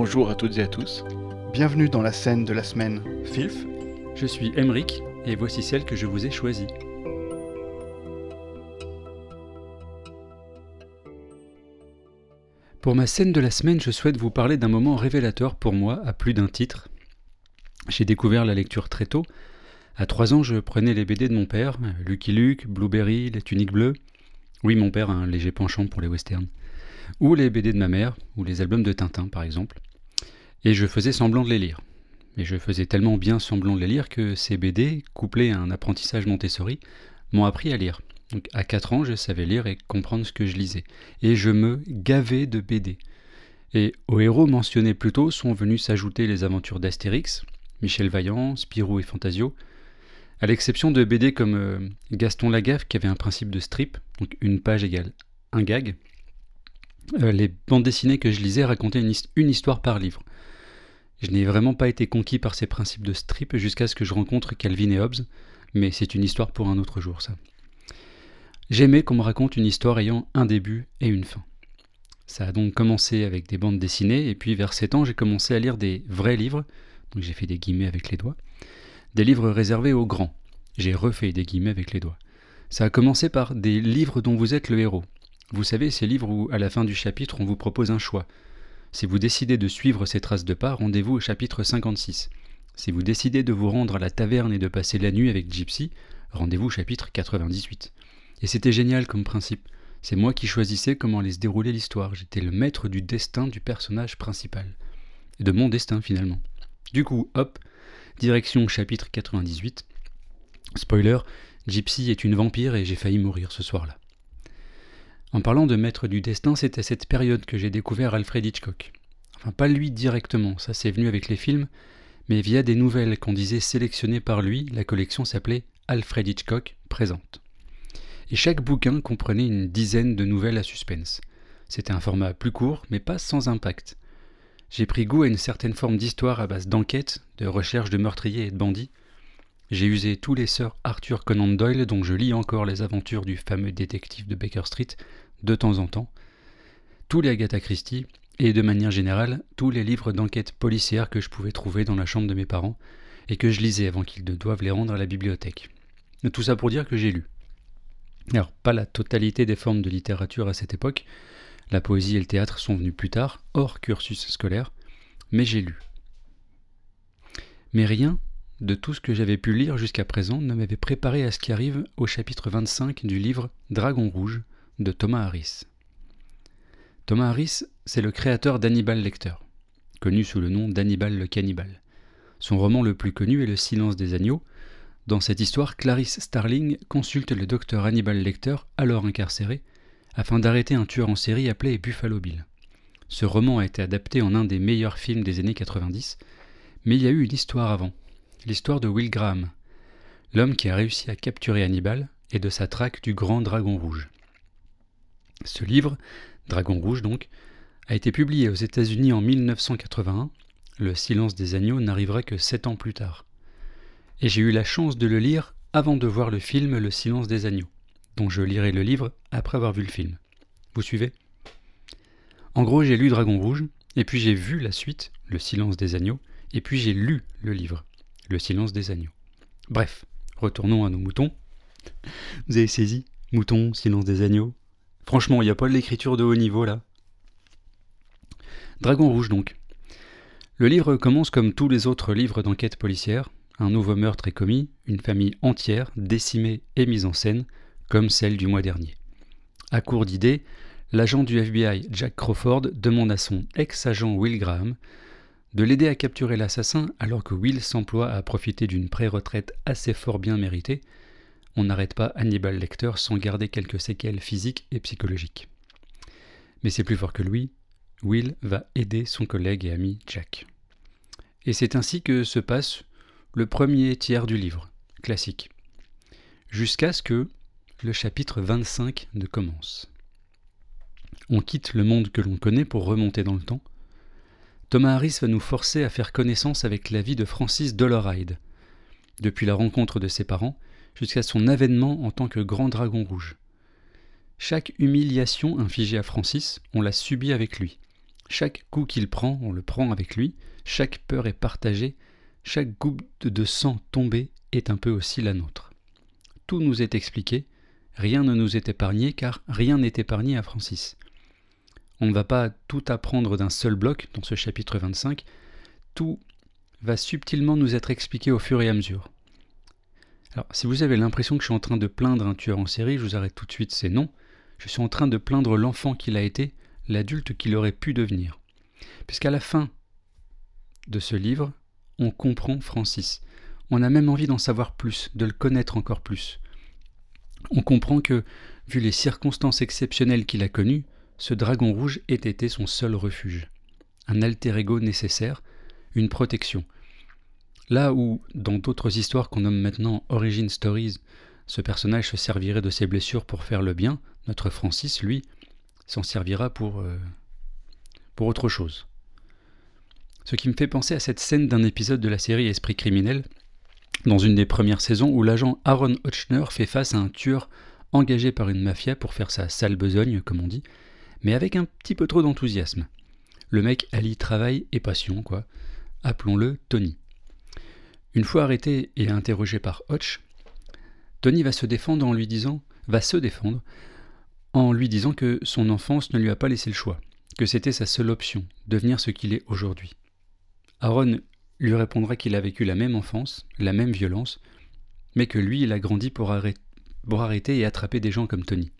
Bonjour à toutes et à tous. Bienvenue dans la scène de la semaine. Filf. Je suis Emeric et voici celle que je vous ai choisie. Pour ma scène de la semaine, je souhaite vous parler d'un moment révélateur pour moi à plus d'un titre. J'ai découvert la lecture très tôt. À 3 ans, je prenais les BD de mon père, Lucky Luke, Blueberry, Les Tuniques Bleues. Oui, mon père a un léger penchant pour les westerns. Ou les BD de ma mère, ou les albums de Tintin par exemple. Et je faisais semblant de les lire. Et je faisais tellement bien semblant de les lire que ces BD, couplés à un apprentissage Montessori, m'ont appris à lire. Donc à 4 ans, je savais lire et comprendre ce que je lisais. Et je me gavais de BD. Et aux héros mentionnés plus tôt sont venus s'ajouter les aventures d'Astérix, Michel Vaillant, Spirou et Fantasio, à l'exception de BD comme Gaston Lagaffe qui avait un principe de strip, donc une page égale un gag. Les bandes dessinées que je lisais racontaient une histoire par livre. Je n'ai vraiment pas été conquis par ces principes de strip jusqu'à ce que je rencontre Calvin et Hobbes, mais c'est une histoire pour un autre jour, ça. J'aimais qu'on me raconte une histoire ayant un début et une fin. Ça a donc commencé avec des bandes dessinées, et puis vers 7 ans, j'ai commencé à lire des vrais livres, donc j'ai fait des guillemets avec les doigts, des livres réservés aux grands. J'ai refait des guillemets avec les doigts. Ça a commencé par des livres dont vous êtes le héros. Vous savez, ces livres où, à la fin du chapitre, on vous propose un choix. Si vous décidez de suivre ces traces de pas, rendez-vous au chapitre 56. Si vous décidez de vous rendre à la taverne et de passer la nuit avec Gypsy, rendez-vous au chapitre 98. Et c'était génial comme principe. C'est moi qui choisissais comment allait se dérouler l'histoire. J'étais le maître du destin du personnage principal. Et de mon destin, finalement. Du coup, hop, direction chapitre 98. Spoiler, Gypsy est une vampire et j'ai failli mourir ce soir-là. En parlant de maître du destin, c'est à cette période que j'ai découvert Alfred Hitchcock. Enfin, pas lui directement, ça c'est venu avec les films, mais via des nouvelles qu'on disait sélectionnées par lui, la collection s'appelait Alfred Hitchcock présente. Et chaque bouquin comprenait une dizaine de nouvelles à suspense. C'était un format plus court, mais pas sans impact. J'ai pris goût à une certaine forme d'histoire à base d'enquête, de recherche de meurtriers et de bandits. J'ai usé tous les sœurs Arthur Conan Doyle, dont je lis encore les aventures du fameux détective de Baker Street, de temps en temps, tous les Agatha Christie, et de manière générale, tous les livres d'enquête policière que je pouvais trouver dans la chambre de mes parents, et que je lisais avant qu'ils ne doivent les rendre à la bibliothèque. Tout ça pour dire que j'ai lu. Alors, pas la totalité des formes de littérature à cette époque, la poésie et le théâtre sont venus plus tard, hors cursus scolaire, mais j'ai lu. Mais rien de tout ce que j'avais pu lire jusqu'à présent ne m'avait préparé à ce qui arrive au chapitre 25 du livre Dragon Rouge de Thomas Harris. Thomas Harris, c'est le créateur d'Hannibal Lecter, connu sous le nom d'Hannibal le Cannibale. Son roman le plus connu est Le Silence des agneaux. Dans cette histoire, Clarice Starling consulte le docteur Hannibal Lecter, alors incarcéré, afin d'arrêter un tueur en série appelé Buffalo Bill. Ce roman a été adapté en un des meilleurs films des années 90, mais il y a eu une histoire avant, l'histoire de Will Graham, l'homme qui a réussi à capturer Hannibal et de sa traque du grand dragon rouge. Ce livre, Dragon Rouge donc, a été publié aux États-Unis en 1981. Le Silence des agneaux n'arrivera que 7 ans plus tard. Et j'ai eu la chance de le lire avant de voir le film Le Silence des agneaux, dont je lirai le livre après avoir vu le film. Vous suivez ? En gros, j'ai lu Dragon Rouge, et puis j'ai vu la suite, Le Silence des agneaux, et puis j'ai lu le livre, Le Silence des agneaux. Bref, retournons à nos moutons. Vous avez saisi ? Moutons, Silence des agneaux. Franchement, il n'y a pas de l'écriture de haut niveau là. Dragon Rouge donc. Le livre commence comme tous les autres livres d'enquête policière. Un nouveau meurtre est commis, une famille entière décimée et mise en scène, comme celle du mois dernier. À court d'idées, l'agent du FBI Jack Crawford demande à son ex-agent Will Graham de l'aider à capturer l'assassin alors que Will s'emploie à profiter d'une pré-retraite assez fort bien méritée. On n'arrête pas Hannibal Lecter sans garder quelques séquelles physiques et psychologiques. Mais c'est plus fort que lui, Will va aider son collègue et ami Jack. Et c'est ainsi que se passe le premier tiers du livre, classique. Jusqu'à ce que le chapitre 25 ne commence. On quitte le monde que l'on connaît pour remonter dans le temps. Thomas Harris va nous forcer à faire connaissance avec la vie de Francis Doloride, depuis la rencontre de ses parents, jusqu'à son avènement en tant que grand dragon rouge. Chaque humiliation infligée à Francis, on l'a subie avec lui. Chaque coup qu'il prend, on le prend avec lui, chaque peur est partagée, chaque goutte de sang tombée est un peu aussi la nôtre. Tout nous est expliqué, rien ne nous est épargné car rien n'est épargné à Francis. On ne va pas tout apprendre d'un seul bloc dans ce chapitre 25, tout va subtilement nous être expliqué au fur et à mesure. Alors, si vous avez l'impression que je suis en train de plaindre un tueur en série, je vous arrête tout de suite, c'est non. Je suis en train de plaindre l'enfant qu'il a été, l'adulte qu'il aurait pu devenir. Puisqu'à la fin de ce livre, on comprend Francis. On a même envie d'en savoir plus, de le connaître encore plus. On comprend que, vu les circonstances exceptionnelles qu'il a connues, ce dragon rouge ait été son seul refuge. Un alter ego nécessaire, une protection. Là où, dans d'autres histoires qu'on nomme maintenant Origin Stories, ce personnage se servirait de ses blessures pour faire le bien, notre Francis, lui, s'en servira pour autre chose. Ce qui me fait penser à cette scène d'un épisode de la série Esprit criminel, dans une des premières saisons où l'agent Aaron Hotchner fait face à un tueur engagé par une mafia pour faire sa sale besogne, comme on dit, mais avec un petit peu trop d'enthousiasme. Le mec allie travail et passion, quoi. Appelons-le Tony. Une fois arrêté et interrogé par Hotch, Tony va se défendre en lui disant que son enfance ne lui a pas laissé le choix, que c'était sa seule option, devenir ce qu'il est aujourd'hui. Aaron lui répondra qu'il a vécu la même enfance, la même violence, mais que lui, il a grandi pour arrêter et attraper des gens comme Tony.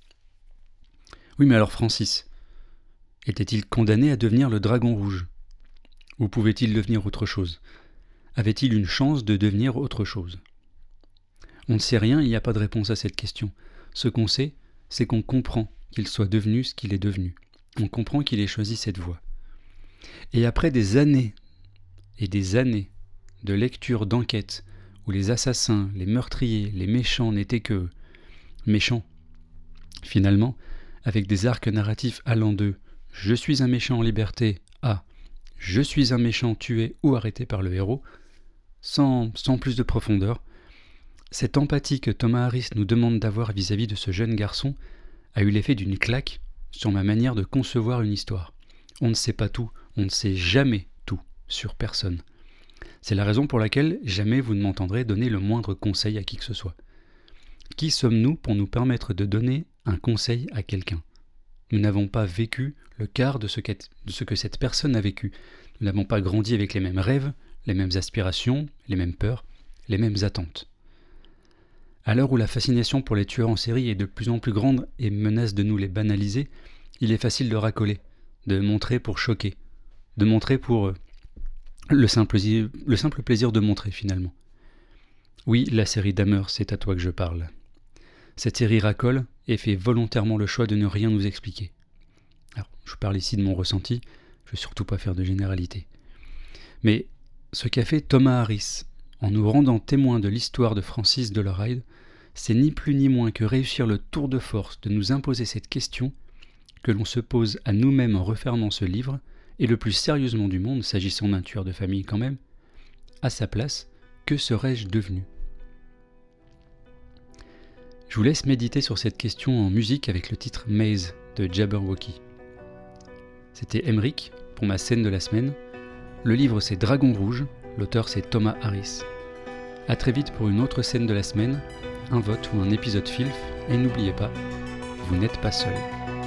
Oui, mais alors Francis, était-il condamné à devenir le dragon rouge ? Ou pouvait-il devenir autre chose ? Avait-il une chance de devenir autre chose ? On ne sait rien, il n'y a pas de réponse à cette question. Ce qu'on sait, c'est qu'on comprend qu'il soit devenu ce qu'il est devenu. On comprend qu'il ait choisi cette voie. Et après des années et des années de lecture d'enquête où les assassins, les meurtriers, les méchants n'étaient que méchants, finalement, avec des arcs narratifs allant de « je suis un méchant en liberté » à « je suis un méchant tué ou arrêté par le héros », sans plus de profondeur, cette empathie que Thomas Harris nous demande d'avoir vis-à-vis de ce jeune garçon a eu l'effet d'une claque sur ma manière de concevoir une histoire. On ne sait pas tout, on ne sait jamais tout sur personne. C'est la raison pour laquelle jamais vous ne m'entendrez donner le moindre conseil à qui que ce soit. Qui sommes-nous pour nous permettre de donner un conseil à quelqu'un ? Nous n'avons pas vécu le quart de ce que cette personne a vécu. Nous n'avons pas grandi avec les mêmes rêves, les mêmes aspirations, les mêmes peurs, les mêmes attentes. À l'heure où la fascination pour les tueurs en série est de plus en plus grande et menace de nous les banaliser, il est facile de racoler, de montrer pour choquer, de montrer pour le simple plaisir de montrer finalement. Oui, la série Dahmer, c'est à toi que je parle. Cette série racole et fait volontairement le choix de ne rien nous expliquer. Alors, je parle ici de mon ressenti, je ne veux surtout pas faire de généralité. Mais ce qu'a fait Thomas Harris, en nous rendant témoins de l'histoire de Francis Doloride, c'est ni plus ni moins que réussir le tour de force de nous imposer cette question que l'on se pose à nous-mêmes en refermant ce livre, et le plus sérieusement du monde, s'agissant d'un tueur de famille quand même, à sa place, que serais-je devenu ? Je vous laisse méditer sur cette question en musique avec le titre Maze de Jabberwocky. C'était Emeric pour ma scène de la semaine. Le livre c'est Dragon Rouge, l'auteur c'est Thomas Harris. A très vite pour une autre scène de la semaine, un vote ou un épisode FILF, et n'oubliez pas, vous n'êtes pas seul.